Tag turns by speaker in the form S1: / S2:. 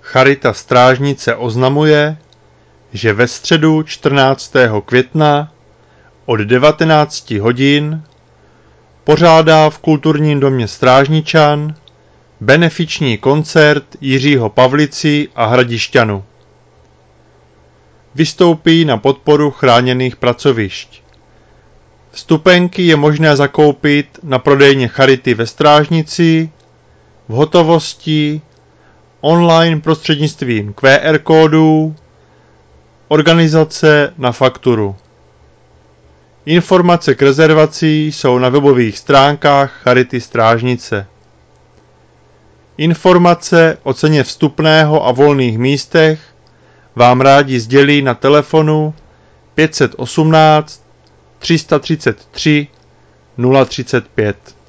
S1: Charita Strážnice oznamuje, že ve středu 14. května od 19 hodin pořádá v Kulturním domě Strážničan benefiční koncert Jiřího Pavlici a Hradišťanu. Vystoupí na podporu chráněných pracovišť. Vstupenky je možné zakoupit na prodejně Charity ve Strážnici, v hotovosti, online prostřednictvím QR kódů, organizace na fakturu. Informace k rezervaci jsou na webových stránkách Charity Strážnice. Informace o ceně vstupného a volných místech vám rádi sdělí na telefonu 518 333 035.